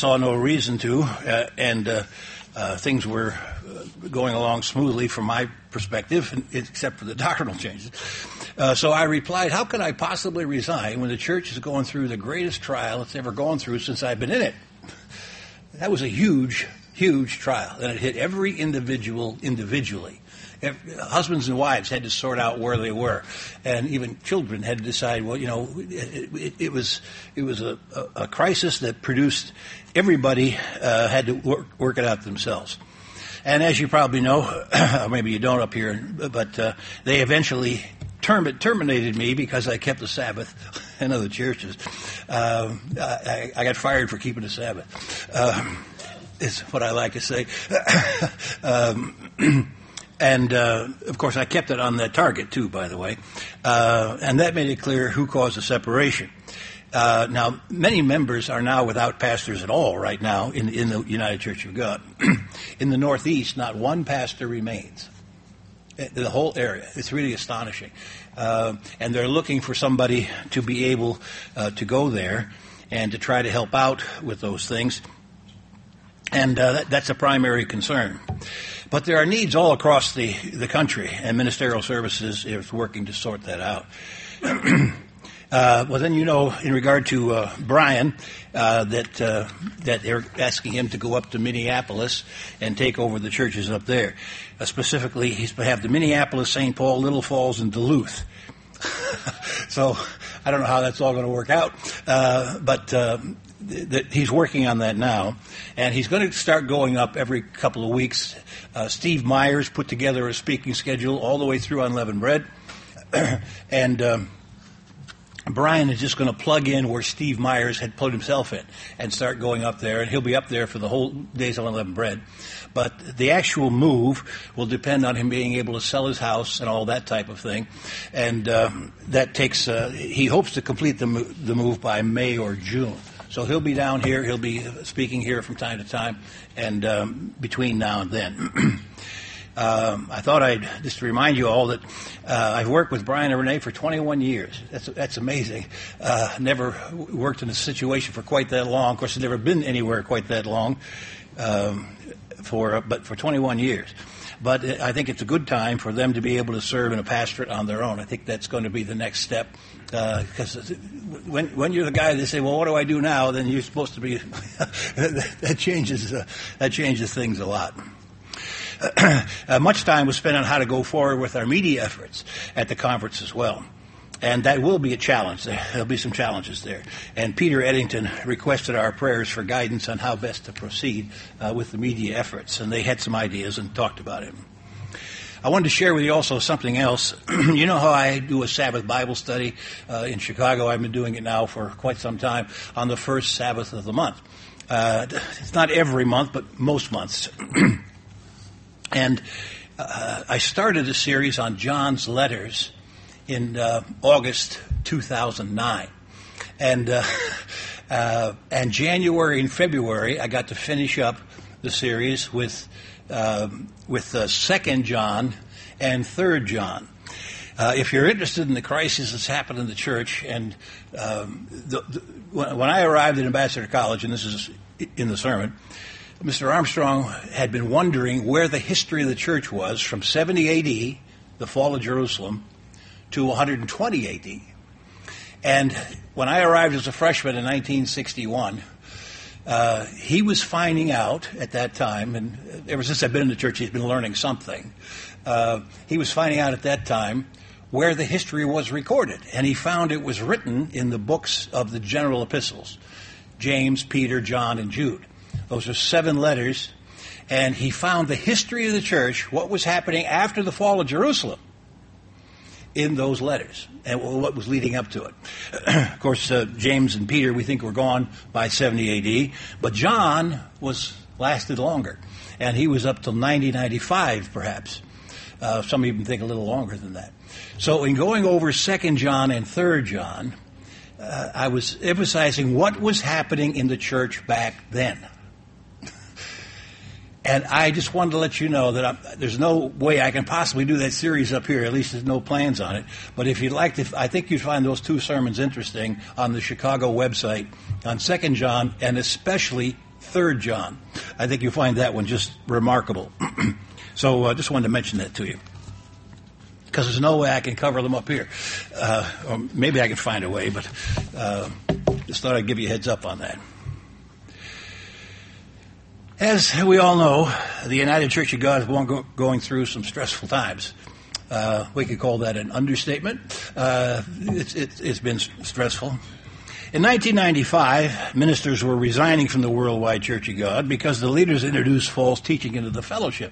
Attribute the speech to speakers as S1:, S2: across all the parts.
S1: saw no reason to, and things were going along smoothly from my perspective, except for the doctrinal changes. So I replied, how could I possibly resign when the church is going through the greatest trial it's ever gone through since I've been in it? That was a huge, huge trial, and it hit every individual individually. Husbands and wives had to sort out where they were, and even children had to decide. Well, it was a crisis that produced everybody had to work it out themselves. And as you probably know, or maybe you don't up here, but they eventually terminated me because I kept the Sabbath in other churches. I got fired for keeping the Sabbath. Is what I like to say. And, of course, I kept it on that target, too, by the way. And that made it clear who caused the separation. Now, many members are now without pastors at all right now in the United Church of God. In the Northeast, not one pastor remains. The whole area. It's really astonishing. And they're looking for somebody to be able to go there and to try to help out with those things. And that's a primary concern. But there are needs all across the country, and Ministerial Services is working to sort that out. Well, then in regard to Brian, that they're asking him to go up to Minneapolis and take over the churches up there. Specifically, he's to have the Minneapolis, St. Paul, Little Falls, and Duluth. So I don't know how that's all going to work out, but he's working on that now, and he's going to start going up every couple of weeks. Steve Myers put together a speaking schedule all the way through Unleavened Bread, and Brian is just going to plug in where Steve Myers had put himself in and start going up there, and he'll be up there for the whole days of Unleavened Bread. But the actual move will depend on him being able to sell his house and all that type of thing, and that takes. He hopes to complete the move by May or June. So he'll be down here. He'll be speaking here from time to time, and between now and then. I thought I'd just remind you all that I've worked with Brian and Renee for 21 years. That's amazing. Never worked in a situation for quite that long. Of course, I've never been anywhere quite that long, but for 21 years. But I think it's a good time for them to be able to serve in a pastorate on their own. I think that's going to be the next step. Because when you're the guy, they say, well, what do I do now? Then you're supposed to be, that changes things a lot. Much time was spent on how to go forward with our media efforts at the conference as well. And that will be a challenge. There'll be some challenges there. And Peter Eddington requested our prayers for guidance on how best to proceed with the media efforts. And they had some ideas and talked about it. I wanted to share with you also something else. You know how I do a Sabbath Bible study in Chicago? I've been doing it now for quite some time on the first Sabbath of the month. It's not every month, but most months. And I started a series on John's letters in August 2009. And January and February, I got to finish up the series with 2 John and 3 John. If you're interested in the crisis that's happened in the church, and when I arrived at Ambassador College, and this is in the sermon, Mr. Armstrong had been wondering where the history of the church was from 70 A.D., the fall of Jerusalem, to 120 A.D. And when I arrived as a freshman in 1961, he was finding out at that time, and ever since I've been in the church, he's been learning something. He was finding out at that time where the history was recorded, and he found it was written in the books of the general epistles, James, Peter, John, and Jude. Those are 7 letters, and he found the history of the church, what was happening after the fall of Jerusalem, in those letters, and what was leading up to it. Of course, James and Peter, we think, were gone by 70 A.D., but John lasted longer, and he was up till 95, perhaps. Some even think a little longer than that. So in going over 2 John and 3 John, I was emphasizing what was happening in the church back then. And I just wanted to let you know that there's no way I can possibly do that series up here. At least there's no plans on it. But if you'd like to, I think you'd find those 2 sermons interesting on the Chicago website on 2 John and especially 3 John. I think you'll find that one just remarkable. So I just wanted to mention that to you, because there's no way I can cover them up here. Or maybe I can find a way, but just thought I'd give you a heads up on that. As we all know, the United Church of God is going through some stressful times. We could call that an understatement. It's been stressful. In 1995, ministers were resigning from the Worldwide Church of God because the leaders introduced false teaching into the fellowship.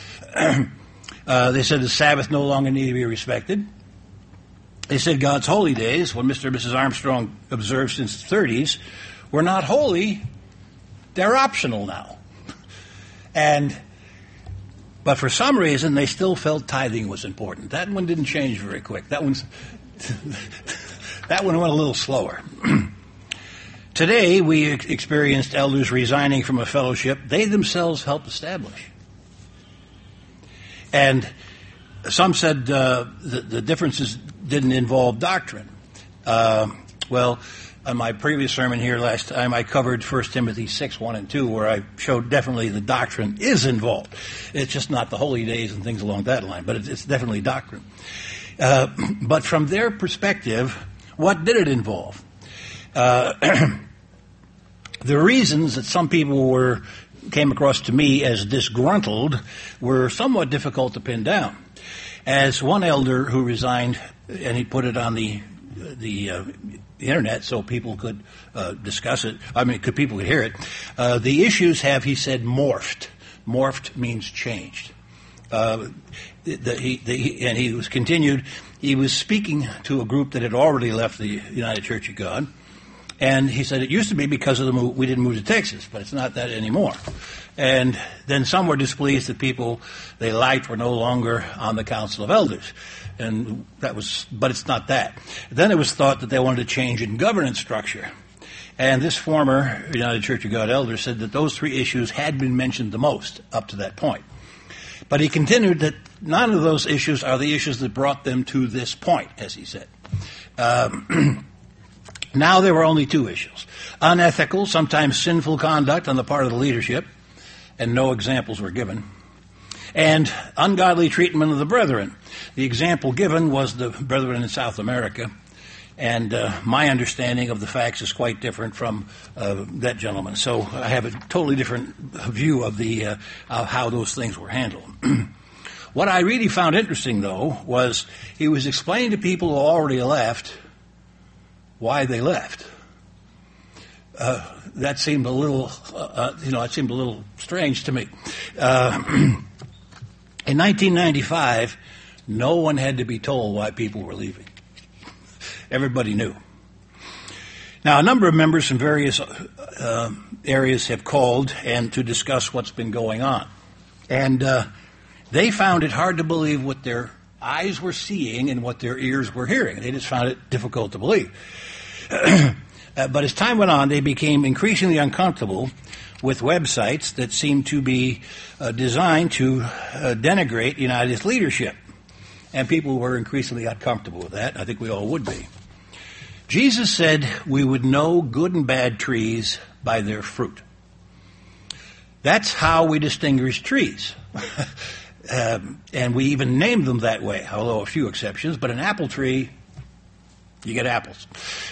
S1: They said the Sabbath no longer needed to be respected. They said God's holy days, what Mr. and Mrs. Armstrong observed since the 30s, were not holy, they're optional now. But for some reason, they still felt tithing was important. That one didn't change very quick. That one went a little slower. Today, we experienced elders resigning from a fellowship they themselves helped establish. And some said the differences didn't involve doctrine. On my previous sermon here last time, I covered 1 Timothy 6, 1 and 2, where I showed definitely the doctrine is involved. It's just not the holy days and things along that line, but it's definitely doctrine. But from their perspective, what did it involve? The reasons that some people came across to me as disgruntled were somewhat difficult to pin down. As one elder who resigned, and he put it on the internet so people could discuss it. People could hear it. The issues have, he said, morphed. Morphed means changed. And he was continued. He was speaking to a group that had already left the United Church of God, and he said it used to be because of the move. We didn't move to Texas, but it's not that anymore. And then some were displeased that people they liked were no longer on the Council of Elders. And but it's not that. Then it was thought that they wanted to change in governance structure. And this former United Church of God elder said that those 3 issues had been mentioned the most up to that point. But he continued that none of those issues are the issues that brought them to this point, as he said. Now there were only 2 issues. Unethical, sometimes sinful conduct on the part of the leadership, and no examples were given. And ungodly treatment of the brethren. The example given was the brethren in South America, and my understanding of the facts is quite different from that gentleman. So I have a totally different view of how those things were handled. What I really found interesting, though, was he was explaining to people who already left why they left. That seemed a little, it seemed a little strange to me. In 1995, no one had to be told why people were leaving. Everybody knew. Now, a number of members from various areas have called and to discuss what's been going on. And they found it hard to believe what their eyes were seeing and what their ears were hearing. They just found it difficult to believe. But as time went on, they became increasingly uncomfortable with websites that seemed to be designed to denigrate United's leadership. And people were increasingly uncomfortable with that. I think we all would be. Jesus said we would know good and bad trees by their fruit. That's how we distinguish trees. And we even named them that way, although a few exceptions. But an apple tree, you get apples.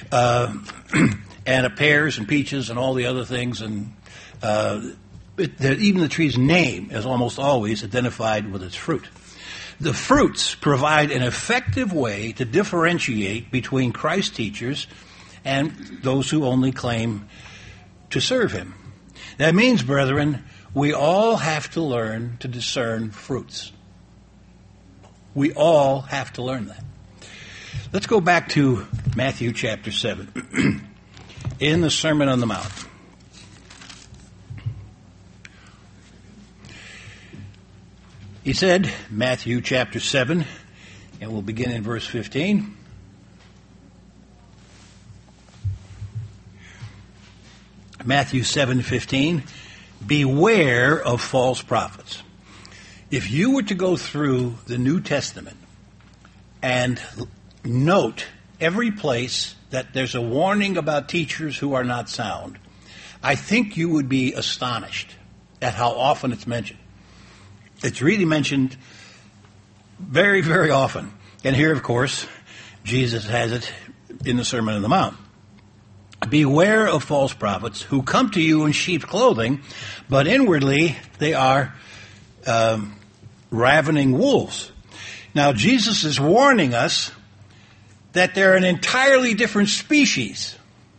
S1: And pears and peaches and all the other things. And even the tree's name is almost always identified with its fruit. The fruits provide an effective way to differentiate between Christ's teachers and those who only claim to serve him. That means, brethren, we all have to learn to discern fruits. We all have to learn that. Let's go back to Matthew chapter 7. In the Sermon on the Mount. He said, Matthew chapter 7, and we'll begin in verse 15. Matthew 7:15, beware of false prophets. If you were to go through the New Testament and note every place that there's a warning about teachers who are not sound, I think you would be astonished at how often it's mentioned. It's really mentioned very, very often. And here, of course, Jesus has it in the Sermon on the Mount. Beware of false prophets who come to you in sheep's clothing, but inwardly they are ravening wolves. Now, Jesus is warning us that they're an entirely different species.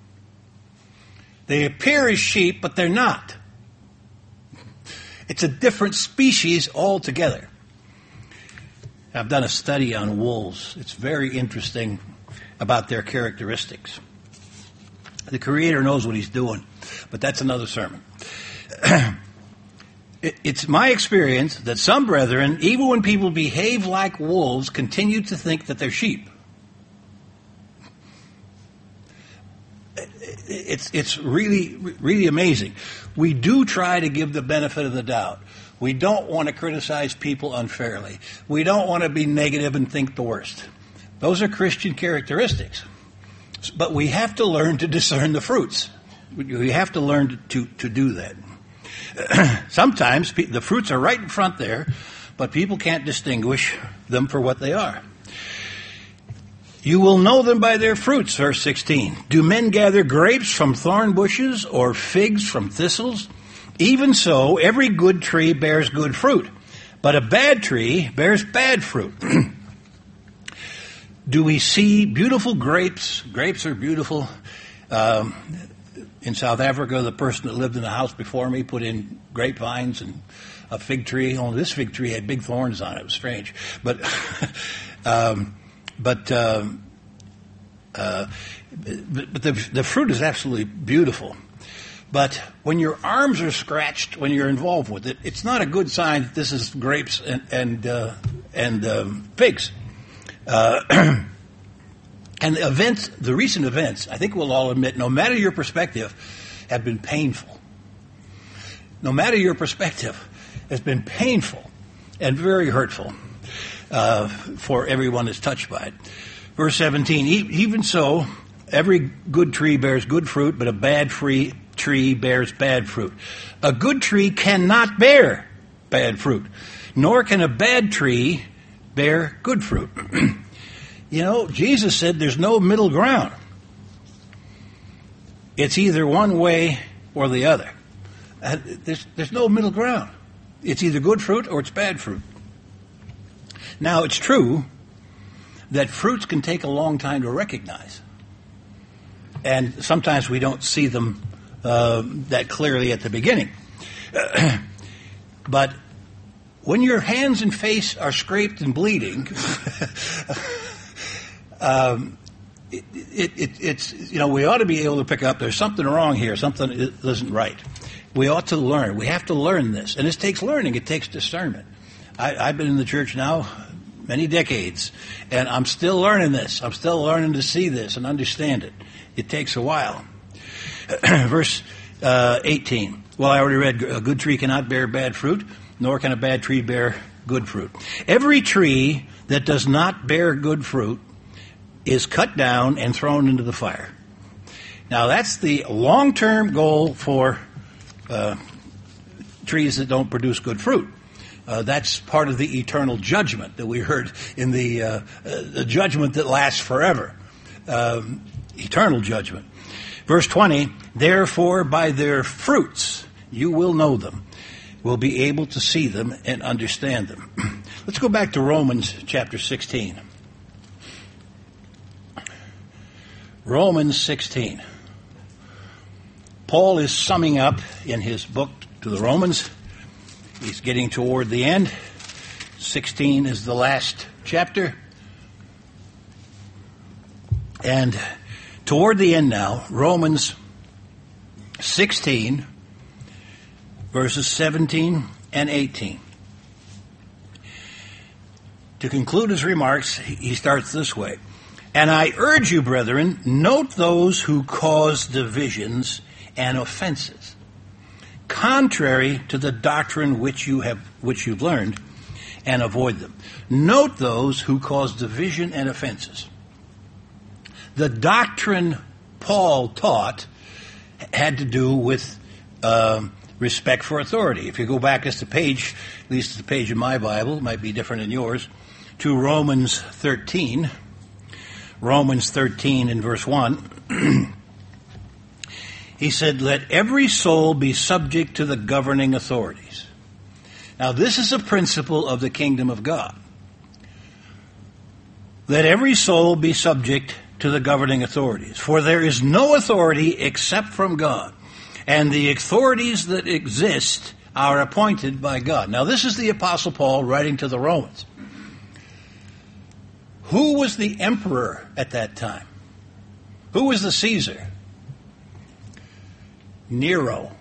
S1: They appear as sheep, but they're not. It's a different species altogether. I've done a study on wolves. It's very interesting about their characteristics. The Creator knows what He's doing, but that's another sermon. It's my experience that some brethren, even when people behave like wolves, continue to think that they're sheep. It's really, really amazing. We do try to give the benefit of the doubt. We don't want to criticize people unfairly. We don't want to be negative and think the worst. Those are Christian characteristics. But we have to learn to discern the fruits. We have to learn to do that. Sometimes the fruits are right in front there, but people can't distinguish them for what they are. You will know them by their fruits, verse 16. Do men gather grapes from thorn bushes or figs from thistles? Even so, every good tree bears good fruit, but a bad tree bears bad fruit. Do we see beautiful grapes? Grapes are beautiful. In South Africa, the person that lived in the house before me put in grapevines and a fig tree. Only this fig tree had big thorns on it. It was strange. But the fruit is absolutely beautiful. But when your arms are scratched when you're involved with it, it's not a good sign that this is grapes and figs. And the recent events, I think we'll all admit, no matter your perspective, have been painful. No matter your perspective, has been painful and very hurtful for everyone that's touched by it. Verse 17, even so, every good tree bears good fruit, but a bad tree bears bad fruit. A good tree cannot bear bad fruit, nor can a bad tree bear good fruit. You know, Jesus said there's no middle ground. It's either one way or the other. There's no middle ground. It's either good fruit or it's bad fruit. Now, it's true that fruits can take a long time to recognize. And sometimes we don't see them that clearly at the beginning. But when your hands and face are scraped and bleeding, it's we ought to be able to pick up there's something wrong here, something isn't right. We ought to learn. We have to learn this. And this takes learning. It takes discernment. I've been in the church now many decades, and I'm still learning this. I'm still learning to see this and understand it. It takes a while. Verse 18. Well, I already read, a good tree cannot bear bad fruit, nor can a bad tree bear good fruit. Every tree that does not bear good fruit is cut down and thrown into the fire. Now, that's the long-term goal for trees that don't produce good fruit. That's part of the eternal judgment that we heard in the judgment that lasts forever. Eternal judgment. Verse 20, therefore by their fruits you will know them, will be able to see them and understand them. Let's go back to Romans chapter 16. Romans 16. Paul is summing up in his book to the Romans. He's getting toward the end. 16 is the last chapter. And toward the end now, Romans 16, verses 17 and 18. To conclude his remarks, he starts this way. And I urge you, brethren, note those who cause divisions and offenses, contrary to the doctrine which you've learned, and avoid them. Note those who cause division and offenses. The doctrine Paul taught had to do with respect for authority. If you go back just a page, at least the page in my Bible, it might be different in yours, to Romans 13. Romans 13 in verse 1. He said, "Let every soul be subject to the governing authorities." Now, this is a principle of the kingdom of God. Let every soul be subject to the governing authorities. For there is no authority except from God, and the authorities that exist are appointed by God. Now, this is the Apostle Paul writing to the Romans. Who was the emperor at that time? Who was the Caesar? Nero.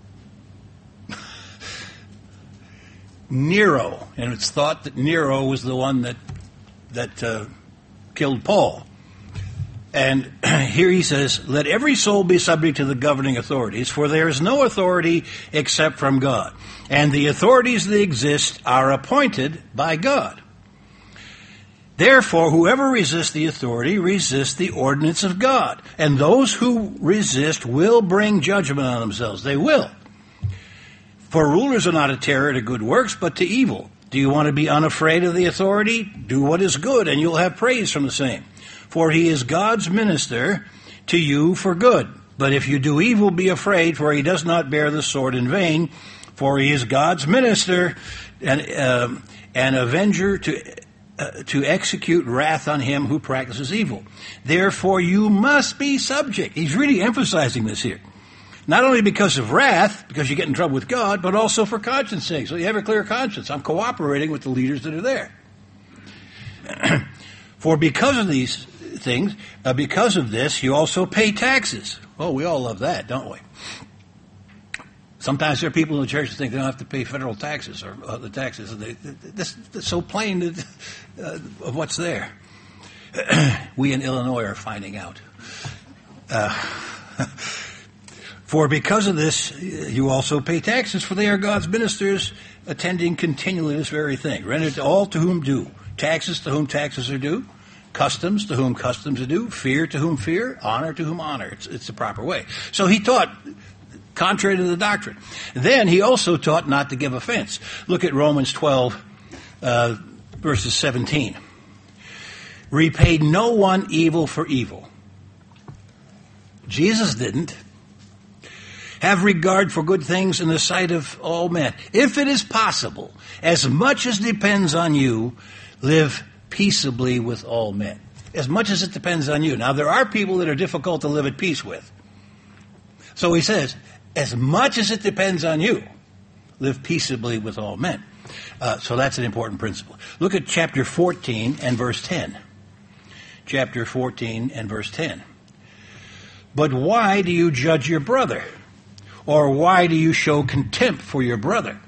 S1: Nero. And it's thought that Nero was the one that killed Paul. And here he says, "Let every soul be subject to the governing authorities, for there is no authority except from God. And the authorities that exist are appointed by God. Therefore, whoever resists the authority resists the ordinance of God. And those who resist will bring judgment on themselves." They will. "For rulers are not a terror to good works, but to evil. Do you want to be unafraid of the authority? Do what is good, and you'll have praise from the same. For he is God's minister to you for good. But if you do evil, be afraid, for he does not bear the sword in vain. For he is God's minister and an avenger to execute wrath on him who practices evil. Therefore you must be subject." He's really emphasizing this here. Not only because of wrath, because you get in trouble with God, but also for conscience sake. So you have a clear conscience. I'm cooperating with the leaders that are there. "For because of these things, because of this, you also pay taxes." Oh, we all love that, don't we? Sometimes there are people in the church that think they don't have to pay federal taxes or other taxes. That's so plain of what's there. We in Illinois are finding out. "For because of this, you also pay taxes, for they are God's ministers, attending continually this very thing. Render to all to whom due. Taxes to whom taxes are due. Customs to whom customs are due. Fear to whom fear. Honor to whom honor." It's the proper way. So he taught contrary to the doctrine. Then he also taught not to give offense. Look at Romans 12, verses 17. "Repay no one evil for evil." Jesus didn't. "Have regard for good things in the sight of all men. If it is possible, as much as depends on you, live peaceably with all men." As much as it depends on you. Now, there are people that are difficult to live at peace with. So he says, as much as it depends on you, live peaceably with all men. So that's an important principle. Look at chapter 14 and verse 10. Chapter 14 and verse 10. "But why do you judge your brother? Or why do you show contempt for your brother?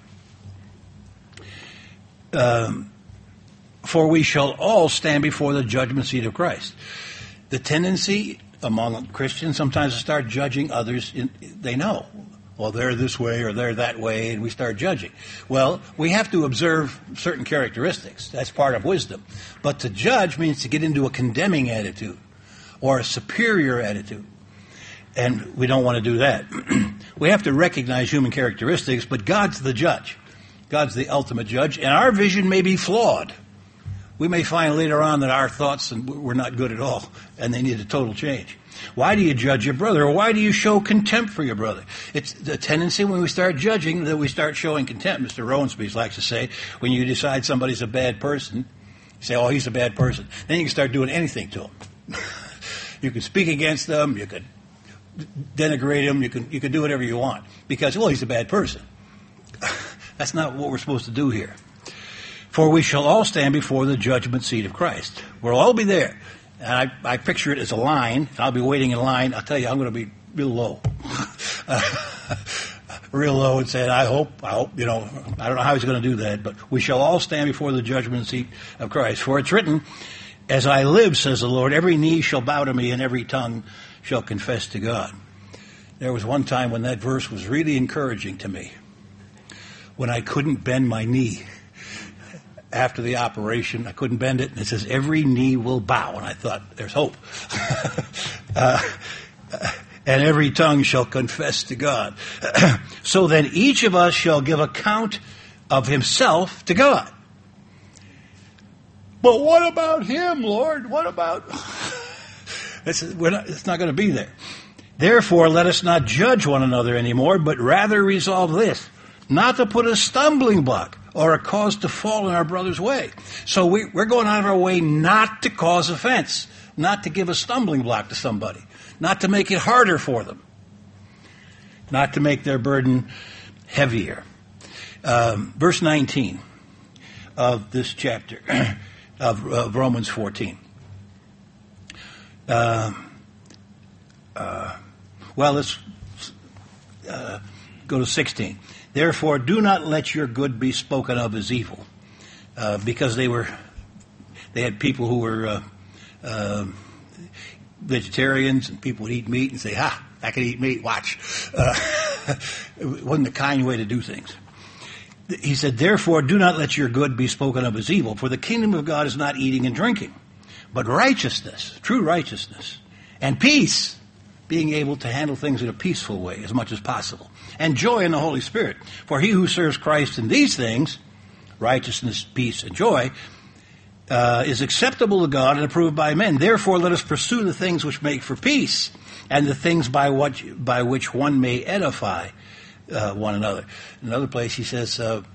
S1: For we shall all stand before the judgment seat of Christ." The tendency among Christians sometimes to start judging others they know. Well, they're this way or they're that way, and we start judging. Well, we have to observe certain characteristics. That's part of wisdom. But to judge means to get into a condemning attitude or a superior attitude. And we don't want to do that. We have to recognize human characteristics, but God's the judge. God's the ultimate judge, and our vision may be flawed. We may find later on that our thoughts were not good at all, and they need a total change. Why do you judge your brother, or why do you show contempt for your brother? It's the tendency when we start judging that we start showing contempt. Mr. Rowensby likes to say, when you decide somebody's a bad person, you say, "Oh, he's a bad person." Then you can start doing anything to him. You can speak against them, you could denigrate him, you can do whatever you want, because, well, he's a bad person. That's not what we're supposed to do here. "For we shall all stand before the judgment seat of Christ." We'll all be there. And I picture it as a line, and I'll be waiting in line. I'll tell you, I'm going to be real low. Real low and saying, I hope, I don't know how he's going to do that, but we shall all stand before the judgment seat of Christ. "For it's written, as I live, says the Lord, every knee shall bow to me and every tongue shall confess to God." There was one time when that verse was really encouraging to me, when I couldn't bend my knee. After the operation, I couldn't bend it, and it says, "Every knee will bow." And I thought, there's hope. and every tongue shall confess to God. So then each of us shall give account of himself to God. But what about him, Lord? What about... It's not going to be there. Therefore, let us not judge one another anymore, but rather resolve this, not to put a stumbling block or a cause to fall in our brother's way. So we're going out of our way not to cause offense, not to give a stumbling block to somebody, not to make it harder for them, not to make their burden heavier. Verse 19 of this chapter of Romans 14. Let's go to 16. Therefore, do not let your good be spoken of as evil, because they had people who were vegetarians, and people would eat meat and say, "Ha, I can eat meat. Watch." It wasn't a kind way to do things. He said, "Therefore, do not let your good be spoken of as evil, for the kingdom of God is not eating and drinking, but righteousness, true righteousness, and peace." Being able to handle things in a peaceful way as much as possible. And joy in the Holy Spirit. For he who serves Christ in these things, righteousness, peace, and joy, is acceptable to God and approved by men. Therefore, let us pursue the things which make for peace, and the things by which one may edify one another. In another place he says,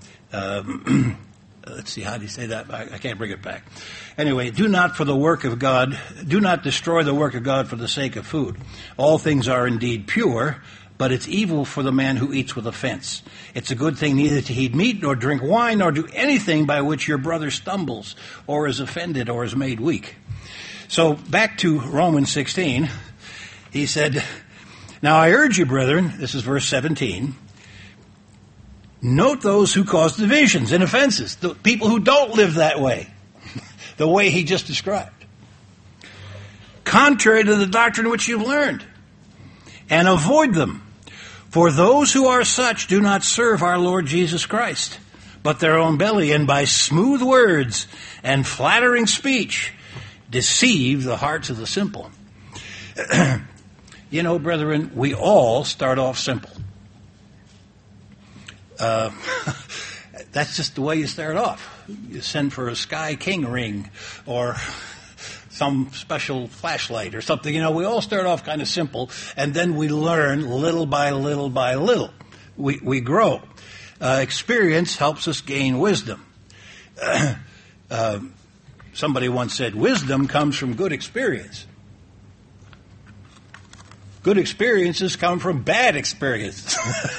S1: let's see, how do you say that? I can't bring it back. Anyway, do not destroy the work of God for the sake of food. All things are indeed pure, but it's evil for the man who eats with offense. It's a good thing neither to eat meat, nor drink wine, nor do anything by which your brother stumbles, or is offended, or is made weak. So, back to Romans 16, he said, "Now I urge you, brethren," this is verse 17, "note those who cause divisions and offenses," the people who don't live that way, the way he just described, "contrary to the doctrine which you've learned, and avoid them. For those who are such do not serve our Lord Jesus Christ, but their own belly, and by smooth words and flattering speech deceive the hearts of the simple." You know, brethren, we all start off simple. That's just the way you start off. You send for a Sky King ring or some special flashlight or something. You know, we all start off kind of simple, and then we learn little by little by little. We grow. Experience helps us gain wisdom. Somebody once said, wisdom comes from good experience. Good experiences come from bad experiences.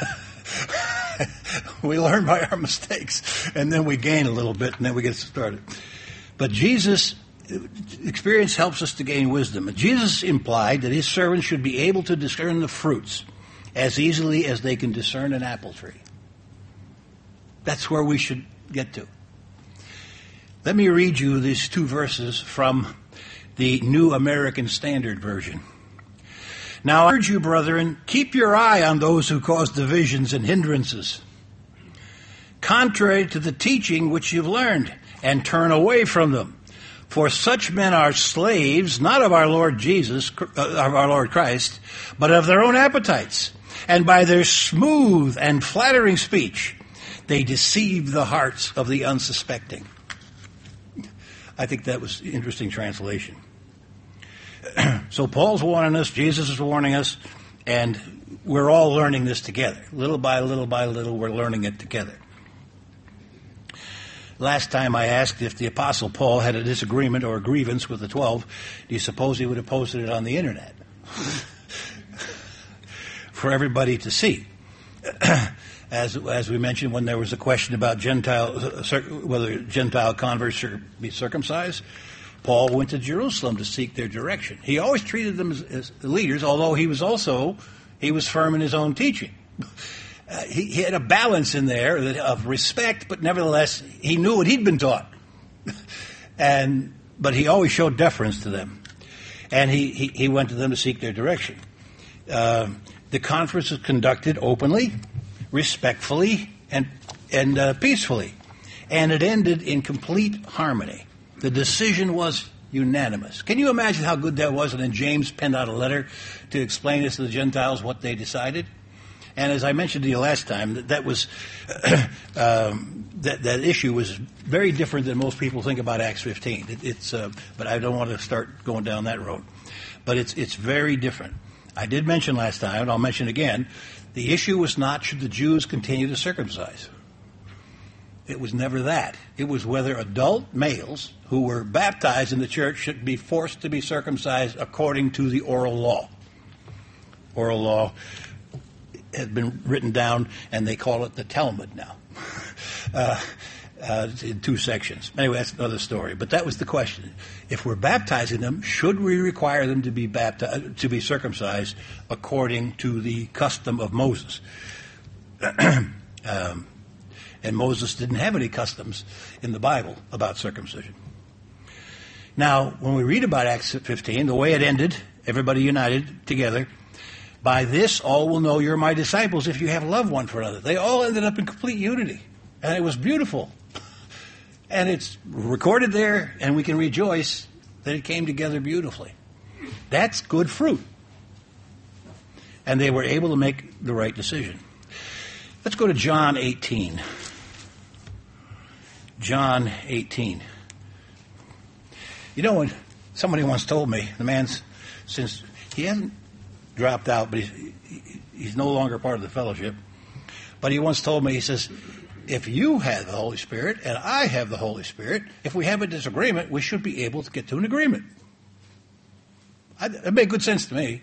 S1: We learn by our mistakes, and then we gain a little bit, and then we get started. But experience helps us to gain wisdom. Jesus implied that his servants should be able to discern the fruits as easily as they can discern an apple tree. That's where we should get to. Let me read you these two verses from the New American Standard Version. "Now I urge you, brethren, keep your eye on those who cause divisions and hindrances, contrary to the teaching which you've learned, and turn away from them. For such men are slaves, not of our Lord Christ, but of their own appetites. And by their smooth and flattering speech, they deceive the hearts of the unsuspecting." I think that was an interesting translation. So Paul's warning us, Jesus is warning us, and we're all learning this together. Little by little by little, we're learning it together. Last time I asked if the Apostle Paul had a disagreement or a grievance with the 12, do you suppose he would have posted it on the internet for everybody to see? As we mentioned, when there was a question about whether Gentile converts should be circumcised, Paul went to Jerusalem to seek their direction. He always treated them as leaders, although he was firm in his own teaching. He had a balance in there of respect, but nevertheless, he knew what he'd been taught. But he always showed deference to them. And he went to them to seek their direction. The conference was conducted openly, respectfully, and peacefully. And it ended in complete harmony. The decision was unanimous. Can you imagine how good that was? And then James penned out a letter to explain this to the Gentiles, what they decided. And as I mentioned to you last time, that was that issue was very different than most people think about Acts 15. But I don't want to start going down that road. But it's very different. I did mention last time, and I'll mention again, the issue was not should the Jews continue to circumcise. It was never that. It was whether adult males who were baptized in the church should be forced to be circumcised according to the oral law. Oral law has been written down, and they call it the Talmud now, in 2 sections. Anyway, that's another story. But that was the question. If we're baptizing them, should we require them to be circumcised according to the custom of Moses? And Moses didn't have any customs in the Bible about circumcision. Now, when we read about Acts 15, the way it ended, everybody united together, by this all will know you're my disciples if you have love one for another. They all ended up in complete unity. And it was beautiful. And it's recorded there, and we can rejoice that it came together beautifully. That's good fruit. And they were able to make the right decision. Let's go to John 18. John 18. You know, when somebody once told me, the man's, since he hasn't dropped out, but he's no longer part of the fellowship, but he once told me, he says, if you have the Holy Spirit and I have the Holy Spirit, if we have a disagreement, we should be able to get to an agreement. It made good sense to me.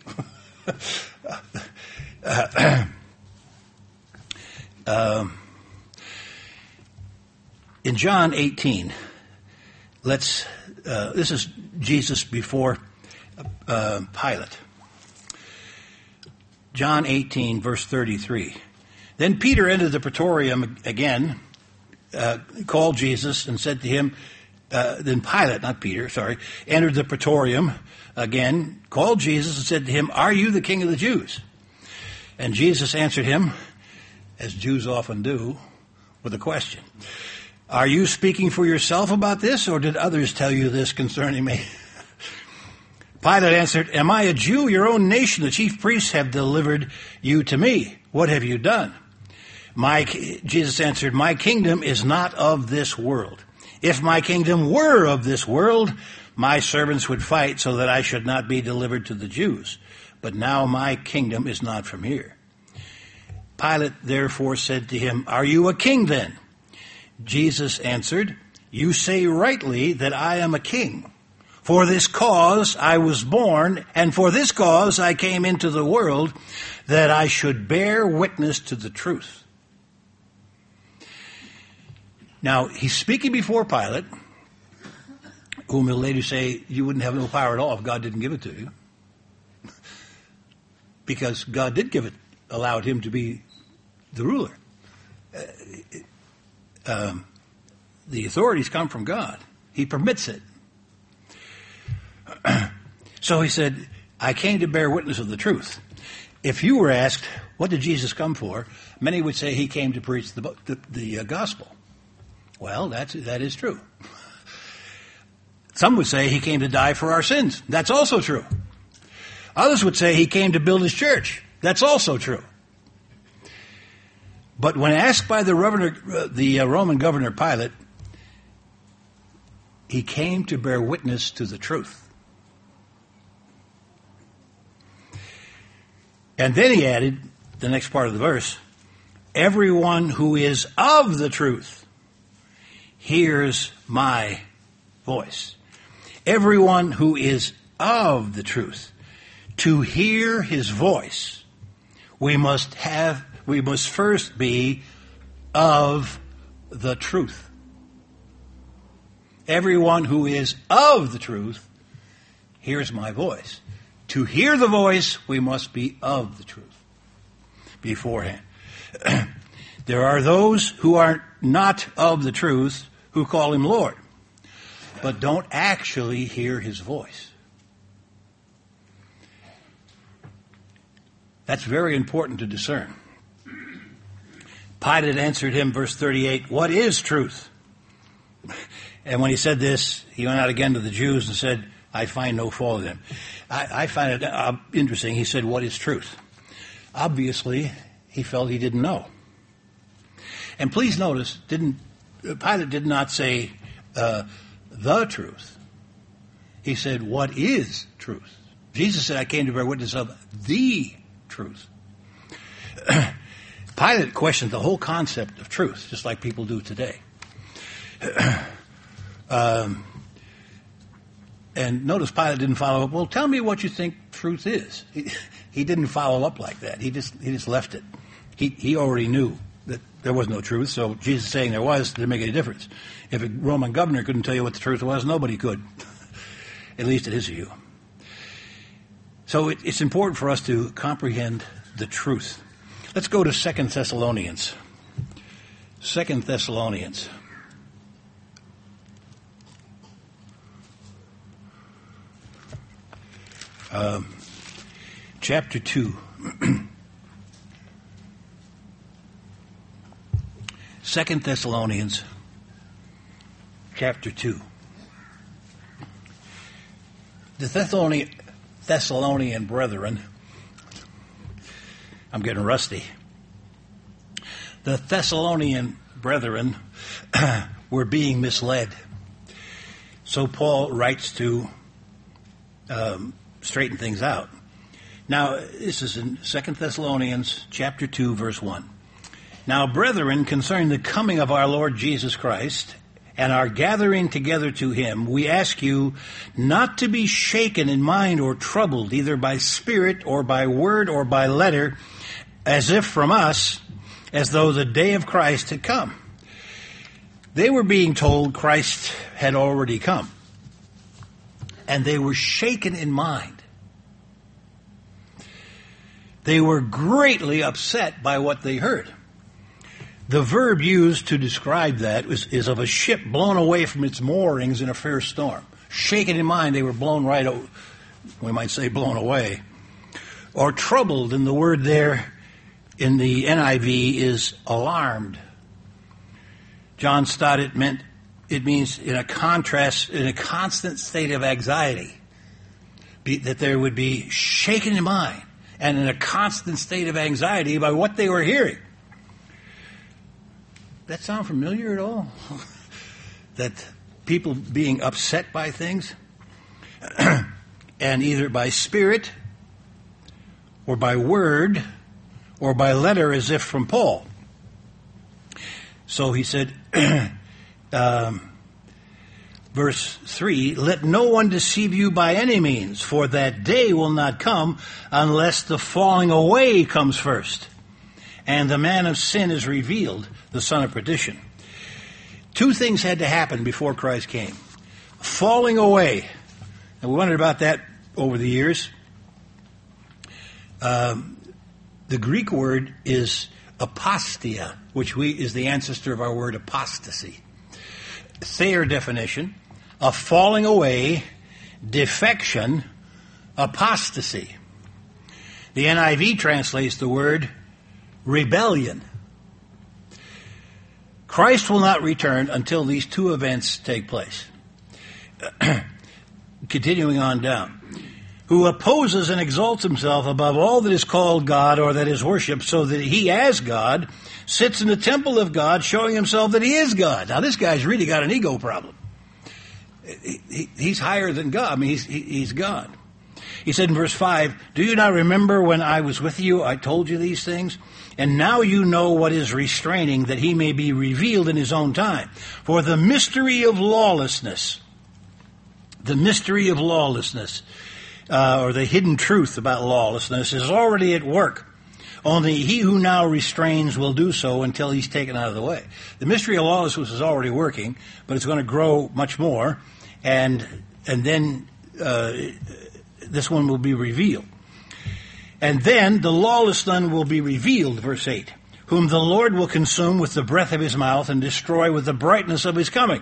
S1: In John 18, this is Jesus before Pilate. John 18, verse 33. Then Peter entered the praetorium again, called Jesus, and said to him, then Pilate, not Peter, sorry, entered the praetorium again, called Jesus, and said to him, are you the king of the Jews? And Jesus answered him, as Jews often do, with a question. Are you speaking for yourself about this, or did others tell you this concerning me? Pilate answered, am I a Jew? Your own nation, the chief priests, have delivered you to me. What have you done? Jesus answered, my kingdom is not of this world. If my kingdom were of this world, my servants would fight so that I should not be delivered to the Jews. But now my kingdom is not from here. Pilate therefore said to him, are you a king then? Jesus answered, you say rightly that I am a king. For this cause I was born, and for this cause I came into the world, that I should bear witness to the truth. Now, he's speaking before Pilate, whom he'll later say, you wouldn't have no power at all if God didn't give it to you. Because God did give it, allowed him to be the ruler. The authorities come from God. He permits it. So he said, I came to bear witness of the truth. If you were asked, what did Jesus come for? Many would say he came to preach the gospel. Well, that is true. Some would say he came to die for our sins. That's also true. Others would say he came to build his church. That's also true. But when asked by the Roman governor Pilate, he came to bear witness to the truth. And then he added, the next part of the verse, everyone who is of the truth hears my voice. Everyone who is of the truth. To hear his voice, we must first be of the truth. Everyone who is of the truth hears my voice. To hear the voice, we must be of the truth beforehand. There are those who are not of the truth who call him Lord, but don't actually hear his voice. That's very important to discern. Pilate answered him, verse 38, what is truth? And when he said this, he went out again to the Jews and said, I find no fault in them. I find it interesting. He said, what is truth? Obviously, he felt he didn't know. And please notice, Pilate did not say the truth. He said, what is truth? Jesus said, I came to bear witness of the truth. Pilate questioned the whole concept of truth, just like people do today. And notice Pilate didn't follow up, well, tell me what you think truth is. He didn't follow up like that. He just left it. He already knew that there was no truth, so Jesus saying there was didn't make any difference. If a Roman governor couldn't tell you what the truth was, nobody could, at least at his view. So it's important for us to comprehend the truth. Let's go to 2 Thessalonians. 2 Thessalonians. Chapter 2. 2 Thessalonians, chapter 2. The Thessalonian brethren, I'm getting rusty. The Thessalonian brethren were being misled. So Paul writes to straighten things out. Now, this is in 2 Thessalonians chapter 2, verse 1. Now, brethren, concerning the coming of our Lord Jesus Christ and our gathering together to him, we ask you not to be shaken in mind or troubled, either by spirit or by word or by letter, as if from us, as though the day of Christ had come. They were being told Christ had already come, and they were shaken in mind. They were greatly upset by what they heard. The verb used to describe that is of a ship blown away from its moorings in a fierce storm. Shaken in mind, they were blown right over, we might say blown away. Or troubled, and the word there in the NIV is alarmed. John Stott, it means in a contrast, in a constant state of anxiety, that there would be shaken in mind and in a constant state of anxiety by what they were hearing. That sound familiar at all? That people being upset by things, and either by spirit or by word or by letter, as if from Paul. So he said, verse 3, let no one deceive you by any means, for that day will not come unless the falling away comes first, and the man of sin is revealed, the son of perdition. Two things had to happen before Christ came. Falling away. And we wondered about that over the years. The Greek word is apostia, which is the ancestor of our word apostasy. Thayer definition, a falling away, defection, apostasy. The NIV translates the word rebellion. Christ will not return until these two events take place. Continuing on down. Who opposes and exalts himself above all that is called God or that is worshipped, so that he as God sits in the temple of God, showing himself that he is God. Now this guy's really got an ego problem. He's higher than God. I mean, he's God. He said in verse 5, do you not remember when I was with you, I told you these things? And now you know what is restraining, that he may be revealed in his own time. For the mystery of lawlessness, or the hidden truth about lawlessness, is already at work. Only he who now restrains will do so until he's taken out of the way. The mystery of lawlessness is already working, but it's going to grow much more, and then this one will be revealed. And then the lawless one will be revealed, verse 8, whom the Lord will consume with the breath of his mouth and destroy with the brightness of his coming.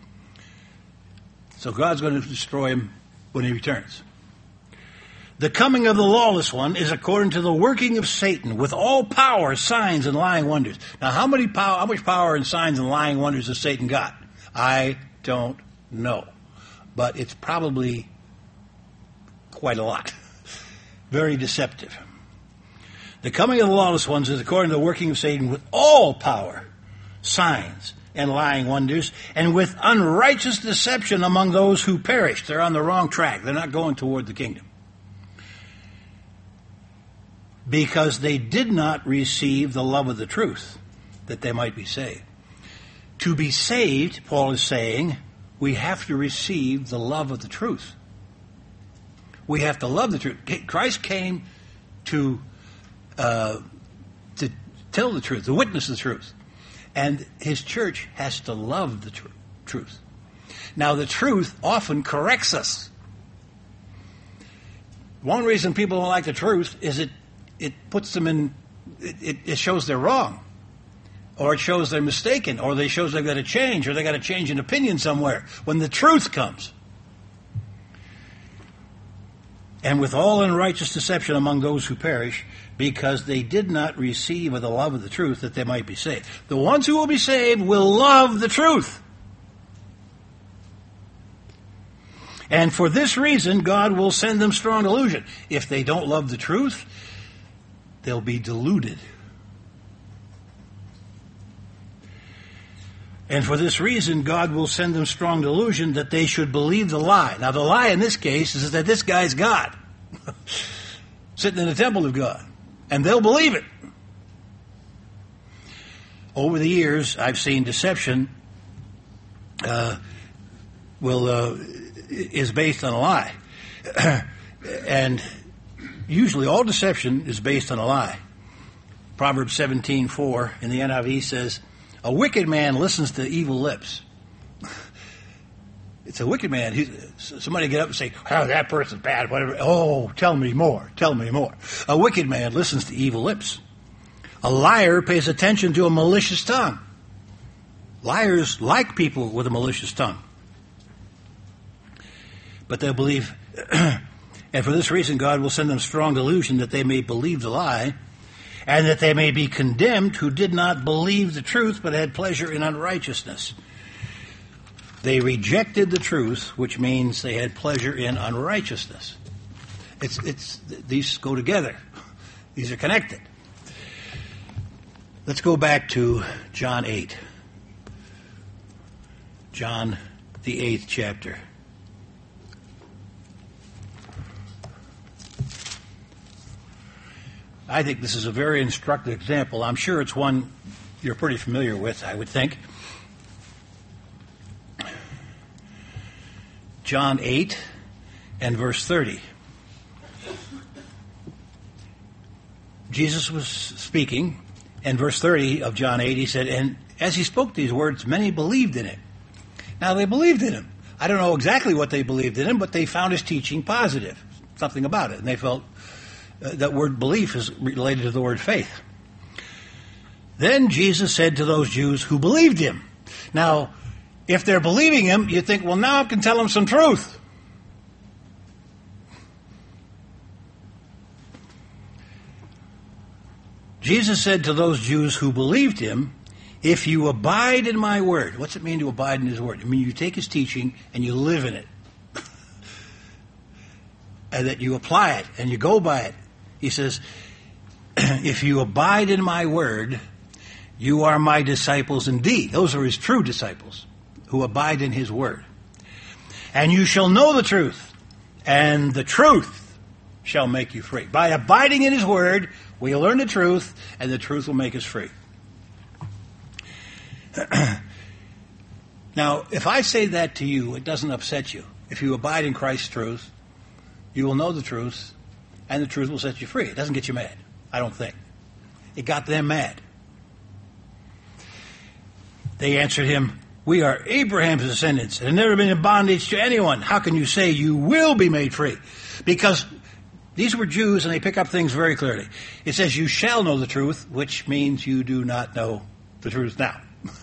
S1: So God's going to destroy him when he returns. The coming of the lawless one is according to the working of Satan with all power, signs, and lying wonders. Now, how much power and signs and lying wonders has Satan got? I don't know. But it's probably quite a lot. Very deceptive. The coming of the lawless ones is according to the working of Satan with all power, signs, and lying wonders, and with unrighteous deception among those who perish. They're on the wrong track. They're not going toward the kingdom. Because they did not receive the love of the truth, that they might be saved. To be saved, Paul is saying, we have to receive the love of the truth. We have to love the truth. Christ came to tell the truth, to witness the truth. And his church has to love the truth. Now, the truth often corrects us. One reason people don't like the truth is it puts them in, it shows they're wrong. Or it shows they're mistaken. Or it shows they've got to change. Or they've got to change an opinion somewhere. When the truth comes. And with all unrighteous deception among those who perish, because they did not receive of the love of the truth that they might be saved. The ones who will be saved will love the truth. And for this reason, God will send them strong delusion. If they don't love the truth, they'll be deluded. And for this reason, God will send them strong delusion that they should believe the lie. Now, the lie in this case is that this guy's God, sitting in the temple of God. And they'll believe it. Over the years, I've seen deception is based on a lie. And usually all deception is based on a lie. Proverbs 17:4 in the NIV says, a wicked man listens to evil lips. It's a wicked man. Somebody get up and say, oh, that person's bad, whatever. Oh, tell me more. Tell me more. A wicked man listens to evil lips. A liar pays attention to a malicious tongue. Liars like people with a malicious tongue. But they'll believe, and for this reason God will send them strong delusion that they may believe the lie, and that they may be condemned who did not believe the truth but had pleasure in unrighteousness. They rejected the truth, which means they had pleasure in unrighteousness. These go together. These are connected. Let's go back to John 8. John, the 8th chapter. I think this is a very instructive example. I'm sure it's one you're pretty familiar with, I would think. John 8 and verse 30. Jesus was speaking, and verse 30 of John 8, he said, and as he spoke these words, many believed in him. Now, they believed in him. I don't know exactly what they believed in him, but they found his teaching positive, something about it, and they felt that word belief is related to the word faith. Then Jesus said to those Jews who believed him. Now, if they're believing him, you think, well, now I can tell them some truth. Jesus said to those Jews who believed him, if you abide in my word. What's it mean to abide in his word? I mean, you take his teaching and you live in it. And that you apply it and you go by it. He says, if you abide in my word, you are my disciples indeed. Those are his true disciples who abide in his word. And you shall know the truth, and the truth shall make you free. By abiding in his word, we learn the truth, and the truth will make us free. Now, if I say that to you, it doesn't upset you. If you abide in Christ's truth, you will know the truth, and the truth will set you free. It doesn't get you mad, I don't think. It got them mad. They answered him, we are Abraham's descendants and have never been in bondage to anyone. How can you say you will be made free? Because these were Jews and they pick up things very clearly. It says you shall know the truth, which means you do not know the truth now.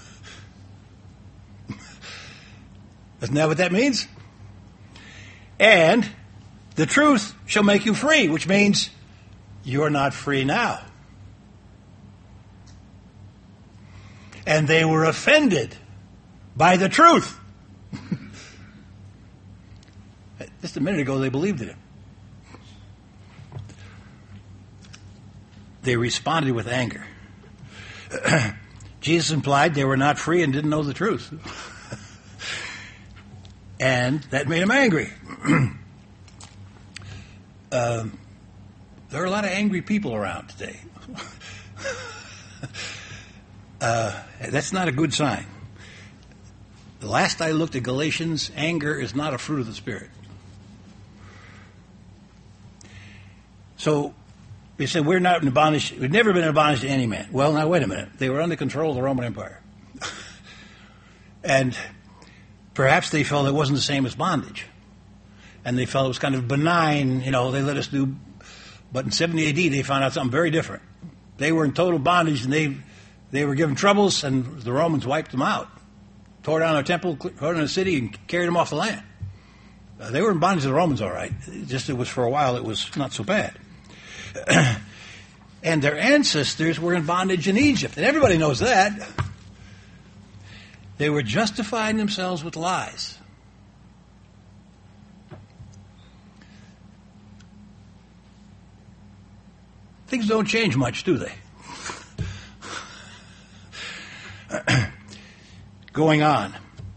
S1: Isn't that what that means? And the truth shall make you free, which means you're not free now. And they were offended by the truth. Just a minute ago, they believed in him. They responded with anger. Jesus implied they were not free and didn't know the truth. And that made him angry. There are a lot of angry people around today. That's not a good sign. The last I looked at Galatians, anger is not a fruit of the Spirit. So, they said, we're not in bondage, we've never been in bondage to any man. Well, now, wait a minute. They were under control of the Roman Empire. And perhaps they felt it wasn't the same as bondage. And they felt it was kind of benign, they let us do. But in 70 AD, they found out something very different. They were in total bondage, and they were given troubles, and the Romans wiped them out. Tore down their temple, tore down the city, and carried them off the land. They were in bondage to the Romans, all right. Just it was for a while, it was not so bad. And their ancestors were in bondage in Egypt, and everybody knows that. They were justifying themselves with lies. Things don't change much, do they? Going on.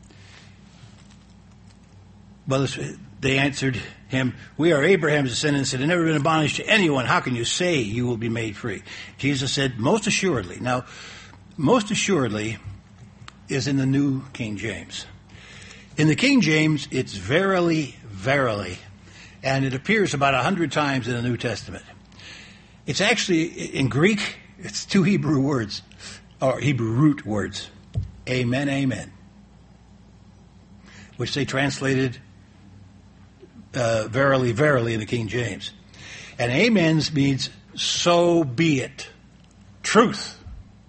S1: Well, they answered him, we are Abraham's descendants and have never been in bondage to anyone. How can you say you will be made free? Jesus said, most assuredly. Now, most assuredly is in the New King James. In the King James, it's verily, verily. And it appears about 100 times in the New Testament. It's actually, in Greek, it's two Hebrew words, or Hebrew root words. Amen, amen. Which they translated verily, verily in the King James. And amen means so be it. Truth.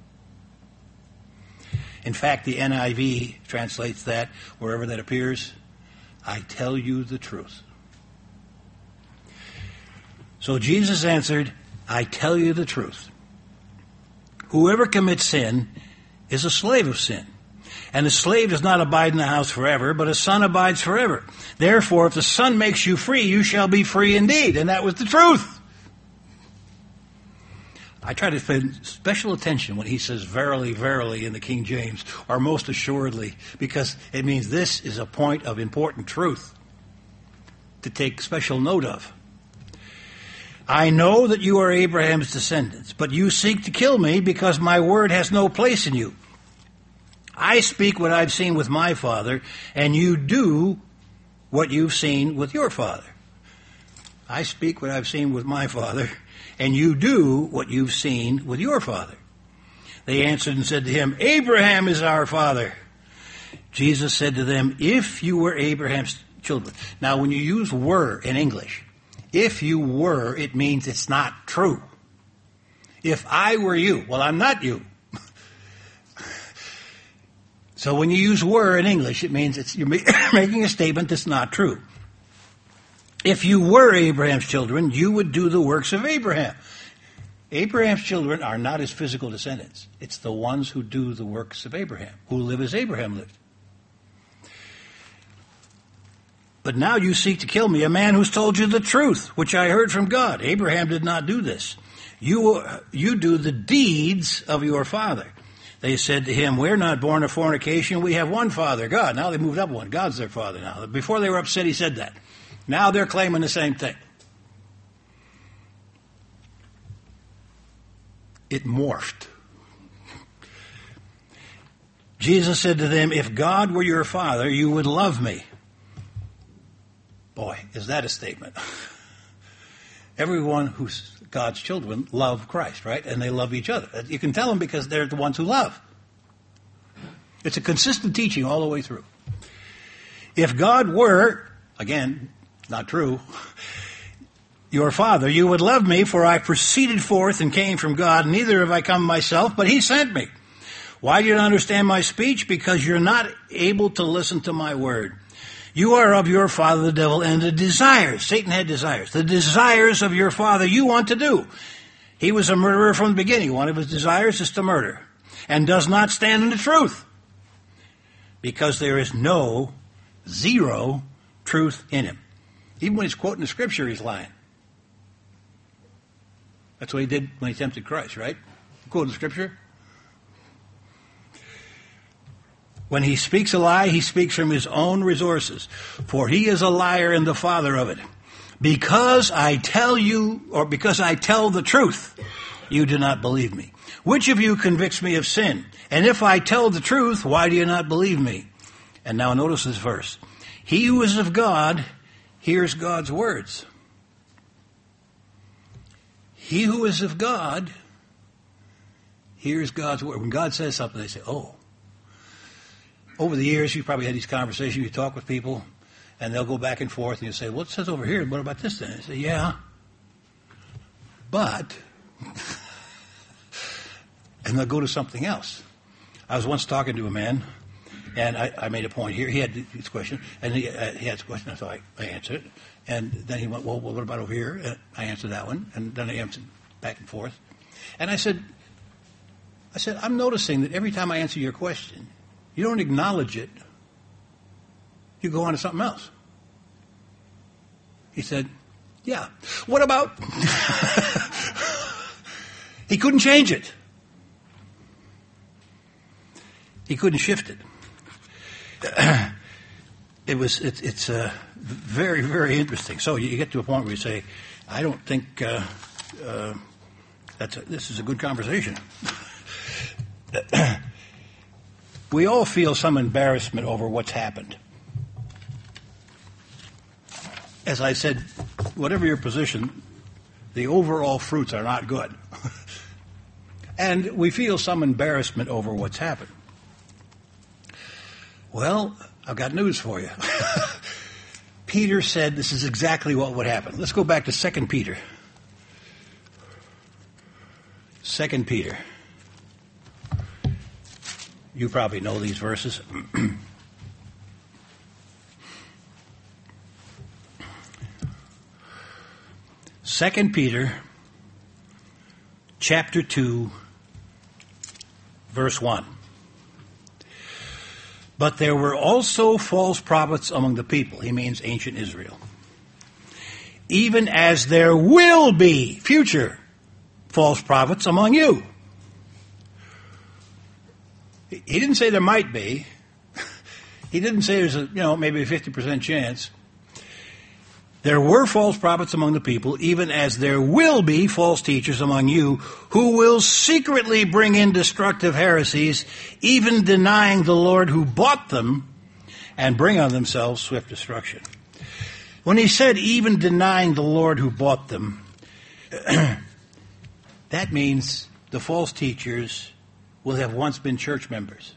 S1: In fact, the NIV translates that, wherever that appears, I tell you the truth. So Jesus answered, I tell you the truth. Whoever commits sin is a slave of sin. And the slave does not abide in the house forever, but a son abides forever. Therefore, if the Son makes you free, you shall be free indeed. And that was the truth. I try to pay special attention when he says verily, verily in the King James, or most assuredly, because it means this is a point of important truth to take special note of. I know that you are Abraham's descendants, but you seek to kill me because my word has no place in you. I speak what I've seen with my father, and you do what you've seen with your father. I speak what I've seen with my father, and you do what you've seen with your father. They answered and said to him, Abraham is our father. Jesus said to them, if you were Abraham's children. Now, when you use were in English, if you were, it means it's not true. If I were you, well, I'm not you. So when you use were in English, it means you're making a statement that's not true. If you were Abraham's children, you would do the works of Abraham. Abraham's children are not his physical descendants. It's the ones who do the works of Abraham, who live as Abraham lived. But now you seek to kill me, a man who's told you the truth, which I heard from God. Abraham did not do this. You do the deeds of your father. They said to him, we're not born of fornication. We have one father, God. Now they moved up one. God's their father now. Before they were upset, he said that. Now they're claiming the same thing. It morphed. Jesus said to them, if God were your father, you would love me. Boy, is that a statement. Everyone who's God's children love Christ, right? And they love each other. You can tell them because they're the ones who love. It's a consistent teaching all the way through. If God were, again, not true, your father, you would love me, for I proceeded forth and came from God. Neither have I come myself, but he sent me. Why do you not understand my speech? Because you're not able to listen to my word. You are of your father the devil, and the desires, Satan had desires, the desires of your father you want to do. He was a murderer from the beginning. One of his desires is to murder, and does not stand in the truth, because there is zero truth in him. Even when he's quoting the scripture, he's lying. That's what he did when he tempted Christ, right? Quoting the scripture. When he speaks a lie, he speaks from his own resources. For he is a liar and the father of it. Because I tell you, or because I tell the truth, you do not believe me. Which of you convicts me of sin? And if I tell the truth, why do you not believe me? And now notice this verse. He who is of God hears God's words. He who is of God hears God's word. When God says something, they say, oh. Over the years, you probably had these conversations, you talk with people, and they'll go back and forth, and you say, well, it says over here, what about this then? They say, yeah, but, and they'll go to something else. I was once talking to a man, and I made a point here. He had this question, and he had this question, so I answered it. And then he went, well, what about over here? And I answered that one, and then I answered back and forth. And I said, I'm noticing that every time I answer your question, you don't acknowledge it. You go on to something else. He said, yeah. What about? He couldn't change it. He couldn't shift it. It's very, very interesting. So you get to a point where you say, I don't think this is a good conversation. We all feel some embarrassment over what's happened. As I said, whatever your position, the overall fruits are not good. And we feel some embarrassment over what's happened. Well, I've got news for you. Peter said this is exactly what would happen. Let's go back to 2 Peter. 2 Peter. You probably know these verses. 2 Peter chapter 2, verse 1. But there were also false prophets among the people. He means ancient Israel. Even as there will be future false prophets among you. He didn't say there might be. He didn't say there's maybe a 50% chance. There were false prophets among the people, even as there will be false teachers among you, who will secretly bring in destructive heresies, even denying the Lord who bought them, and bring on themselves swift destruction. When he said even denying the Lord who bought them, that means the false teachers will have once been church members.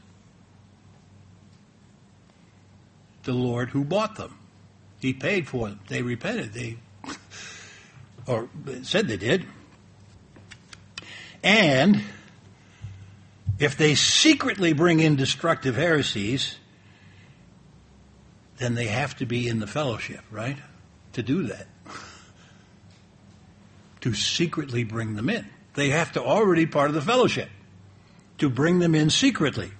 S1: The Lord who bought them. He paid for them. They repented. Or said they did. And if they secretly bring in destructive heresies, then they have to be in the fellowship, right? To do that. To secretly bring them in. They have to already be part of the fellowship. To bring them in secretly.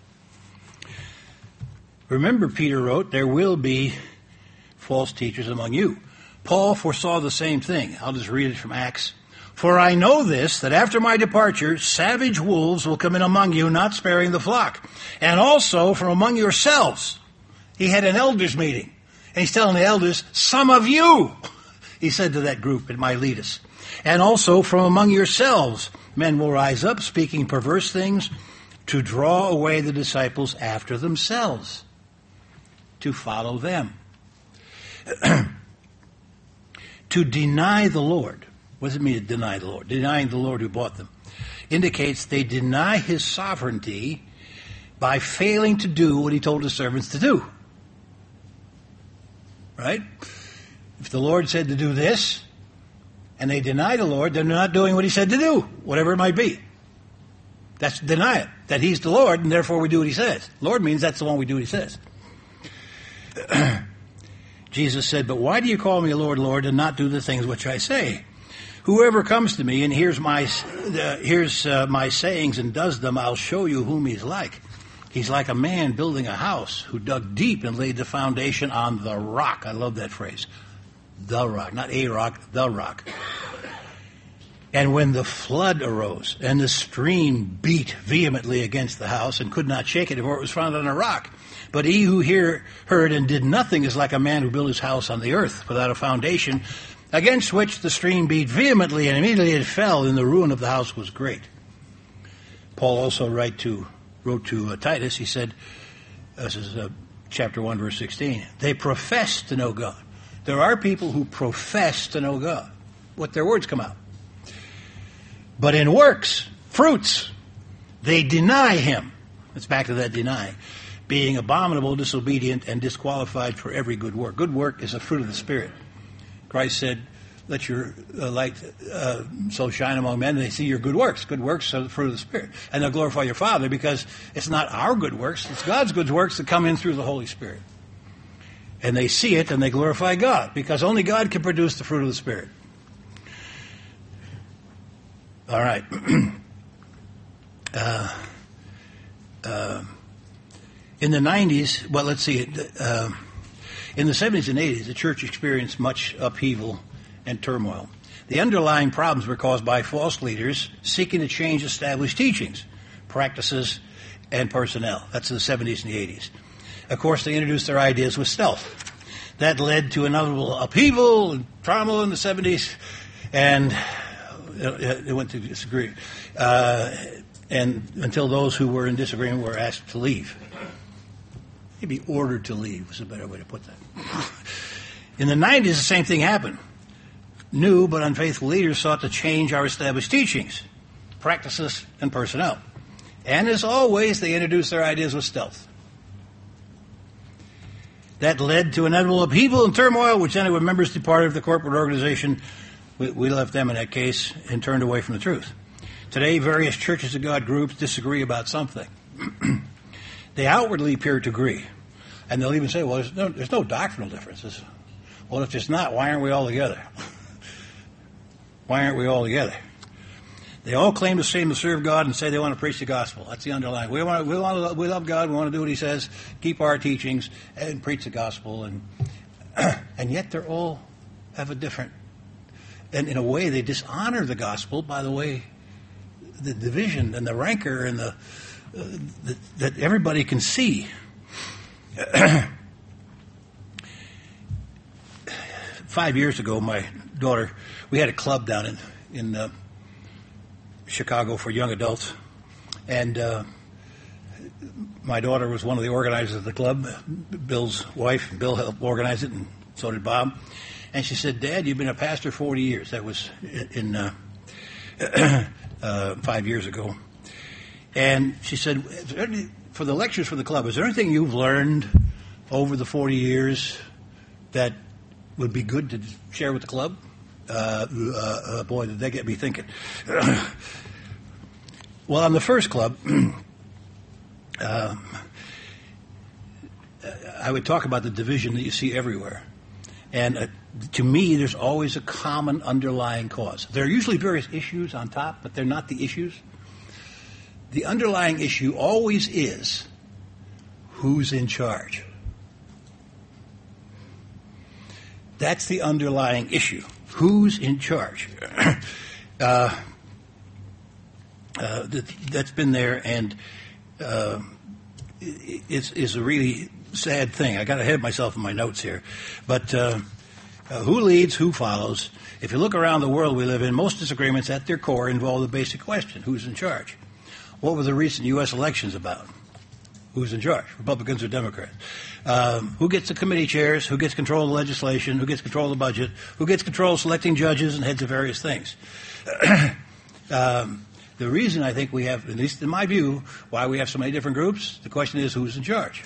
S1: Remember, Peter wrote, there will be false teachers among you. Paul foresaw the same thing. I'll just read it from Acts. For I know this, that after my departure, savage wolves will come in among you, not sparing the flock. And also from among yourselves. He had an elders meeting. And he's telling the elders, some of you, he said to that group at Miletus. And also from among yourselves, men will rise up, speaking perverse things, to draw away the disciples after themselves, to follow them. To deny the Lord. What does it mean to deny the Lord? Denying the Lord who bought them. Indicates they deny his sovereignty by failing to do what he told his servants to do. Right? If the Lord said to do this, and they deny the Lord, then they're not doing what he said to do, whatever it might be. That's deny it, that he's the Lord, and therefore we do what he says. Lord means that's the one we do what he says. Jesus said, but why do you call me Lord, Lord, and not do the things which I say? Whoever comes to me and hears my sayings and does them, I'll show you whom he's like. He's like a man building a house who dug deep and laid the foundation on the rock. I love that phrase. the rock, not a rock, the rock. And when the flood arose, and the stream beat vehemently against the house, and could not shake it, for it was founded on a rock. But he who heard and did nothing is like a man who built his house on the earth without a foundation, against which the stream beat vehemently, and immediately it fell, and the ruin of the house was great. Paul also wrote to Titus, he said, this is chapter 1, verse 16, they profess to know God. There are people who profess to know God. What their words come out. But in works, fruits, they deny him. It's back to that denying. Being abominable, disobedient, and disqualified for every good work. Good work is a fruit of the Spirit. Christ said, let your light so shine among men, and they see your good works. Good works are the fruit of the Spirit. And they'll glorify your Father, because it's not our good works, it's God's good works that come in through the Holy Spirit. And they see it, and they glorify God, because only God can produce the fruit of the Spirit. All right. In the 90s, well, let's see. In the 70s and 80s, the church experienced much upheaval and turmoil. The underlying problems were caused by false leaders seeking to change established teachings, practices, and personnel. That's in the 70s and the 80s. Of course, they introduced their ideas with stealth. That led to inevitable upheaval and trauma in the 70s, and they went to disagree. And until those who were in disagreement were asked to leave. Maybe ordered to leave is a better way to put that. In the 90s, the same thing happened. New but unfaithful leaders sought to change our established teachings, practices, and personnel. And as always, they introduced their ideas with stealth. That led to inevitable upheaval and turmoil, which ended when members departed the corporate organization. We left them in that case and turned away from the truth. Today, various Churches of God groups disagree about something. They outwardly appear to agree. And they'll even say, well, there's no doctrinal differences. Well, if there's not, why aren't we all together? Why aren't we all together? They all claim to serve God and say they want to preach the gospel. That's the underlying. We love God. We want to do what He says, keep our teachings, and preach the gospel. And yet they're all have a different. And in a way, they dishonor the gospel by the way, the division and the rancor and that everybody can see. 5 years ago, my daughter, we had a club down in Chicago for young adults, and my daughter was one of the organizers of the club. Bill's wife, Bill, helped organize it, and so did Bob. And she said, Dad, you've been a pastor 40 years. That was in 5 years ago. And she said, for the lectures for the club, is there anything you've learned over the 40 years that would be good to share with the club? Boy, did they get me thinking. Well, on the first club, I would talk about the division that you see everywhere. And to me, there's always a common underlying cause. There are usually various issues on top, but they're not the issues. The underlying issue always is who's in charge. That's the underlying issue. Who's in charge? That's been there, and it's a really sad thing. I got ahead of myself in my notes here. But who leads, who follows? If you look around the world we live in, most disagreements at their core involve the basic question, who's in charge? What were the recent U.S. elections about? Who's in charge, Republicans or Democrats? Who gets the committee chairs? Who gets control of the legislation? Who gets control of the budget? Who gets control of selecting judges and heads of various things? The reason I think we have, at least in my view, why we have so many different groups, the question is who's in charge.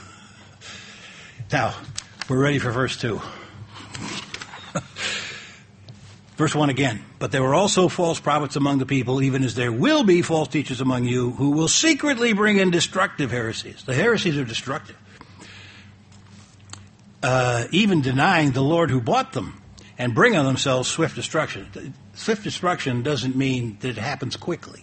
S1: Now, we're ready for verse 2. Verse 1 again. But there were also false prophets among the people, even as there will be false teachers among you, who will secretly bring in destructive heresies. The heresies are destructive. Even denying the Lord who bought them, and bring on themselves swift destruction. Swift destruction doesn't mean that it happens quickly.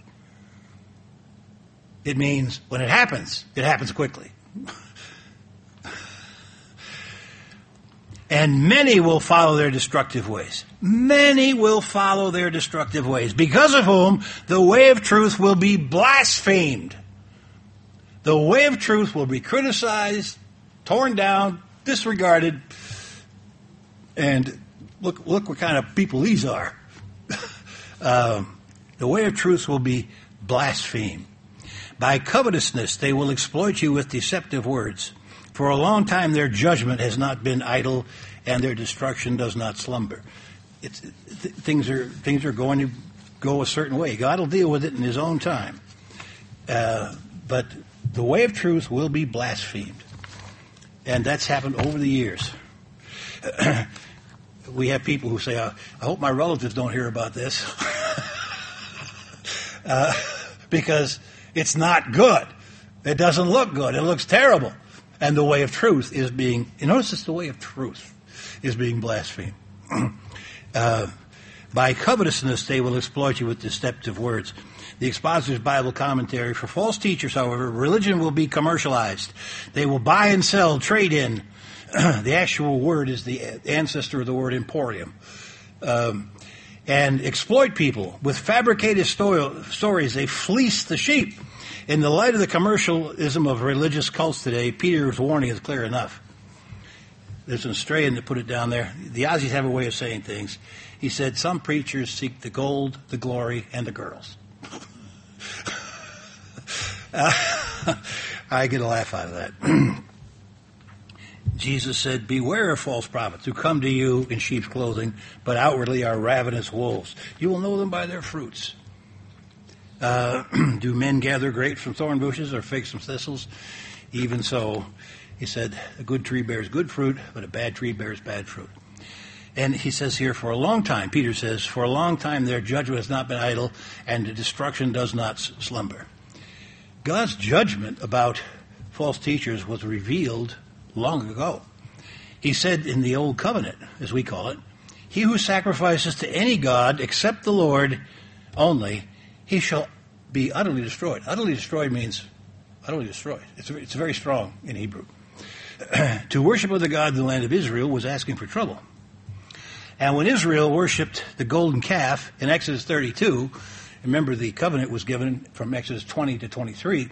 S1: It means when it happens quickly. and many will follow their destructive ways. Many will follow their destructive ways, because of whom the way of truth will be blasphemed. The way of truth will be criticized, torn down, disregarded, and look what kind of people these are. The way of truth will be blasphemed. By covetousness they will exploit you with deceptive words. For a long time their judgment has not been idle, and their destruction does not slumber. Things are going to go a certain way. God will deal with it in His own time. But the way of truth will be blasphemed. And that's happened over the years. We have people who say, I hope my relatives don't hear about this. Because it's not good. It doesn't look good. It looks terrible. And the way of truth is being, notice it's the way of truth is being blasphemed. By covetousness they will exploit you with deceptive words. The Expositor's Bible Commentary: for false teachers, however, religion will be commercialized. They will buy and sell, trade in. The actual word is the ancestor of the word emporium. And exploit people with fabricated stories. They fleece the sheep. In the light of the commercialism of religious cults today, Peter's warning is clear enough. There's an Australian that put it down there. The Aussies have a way of saying things. He said, some preachers seek the gold, the glory, and the girls. I get a laugh out of that. Jesus said, beware of false prophets who come to you in sheep's clothing, but outwardly are ravenous wolves. You will know them by their fruits. Do men gather grapes from thorn bushes or figs from thistles? Even so, he said, a good tree bears good fruit, but a bad tree bears bad fruit. And he says here, for a long time, Peter says, for a long time their judgment has not been idle, and the destruction does not slumber. God's judgment about false teachers was revealed long ago. He said in the Old Covenant, as we call it, he who sacrifices to any god except the Lord only, he shall be utterly destroyed. Utterly destroyed means utterly destroyed. It's very strong in Hebrew. To worship other gods in the land of Israel was asking for trouble. And when Israel worshipped the golden calf in Exodus 32, remember the covenant was given from Exodus 20 to 23.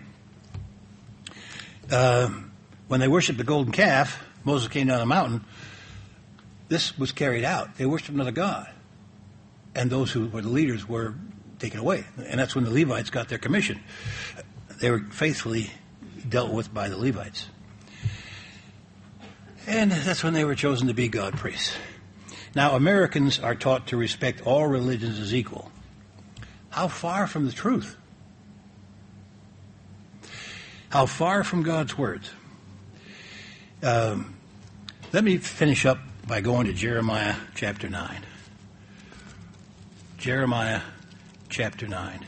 S1: When they worshipped the golden calf, Moses came down the mountain, this was carried out. They worshipped another god. And those who were the leaders were taken away. And that's when the Levites got their commission. They were faithfully dealt with by the Levites. And that's when they were chosen to be God priests. Now, Americans are taught to respect all religions as equal. How far from the truth? How far from God's words? Let me finish up by going to Jeremiah chapter 9. Jeremiah chapter 9.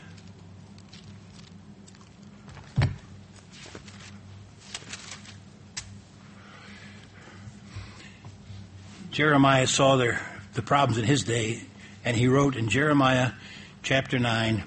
S1: Jeremiah saw the problems in his day, and he wrote in Jeremiah chapter 9,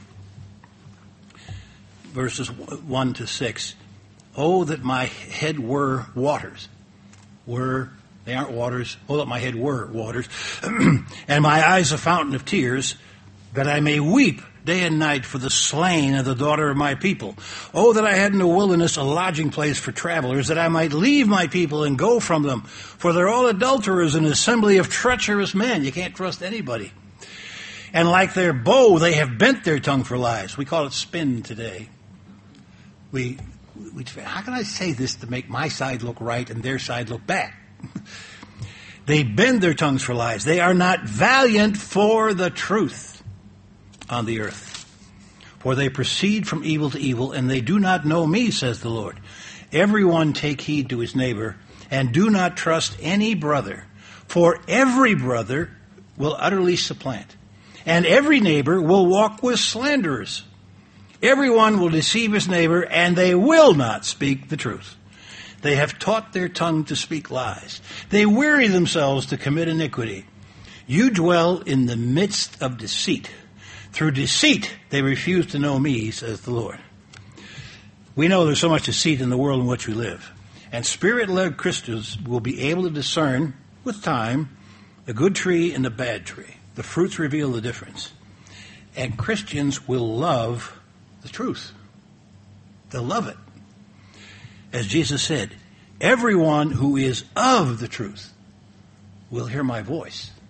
S1: verses 1 to 6, oh, that my head were waters. They aren't waters. Oh, that my head were waters. And my eyes a fountain of tears, that I may weep day and night for the slain of the daughter of my people. Oh, that I had in the wilderness a lodging place for travelers, that I might leave my people and go from them. For they're all adulterers, an assembly of treacherous men. You can't trust anybody. And like their bow, they have bent their tongue for lies. We call it spin today. How can I say this to make my side look right and their side look bad? They bend their tongues for lies. They are not valiant for the truth on the earth. For they proceed from evil to evil, and they do not know me, says the Lord. Everyone take heed to his neighbor, and do not trust any brother. For every brother will utterly supplant, and every neighbor will walk with slanderers. Everyone will deceive his neighbor, and they will not speak the truth. They have taught their tongue to speak lies. They weary themselves to commit iniquity. You dwell in the midst of deceit. Through deceit, they refuse to know me, says the Lord. We know there's so much deceit in the world in which we live. And Spirit-led Christians will be able to discern with time, the good tree and the bad tree. The fruits reveal the difference. And Christians will love the truth. They'll love it. As Jesus said, everyone who is of the truth will hear my voice.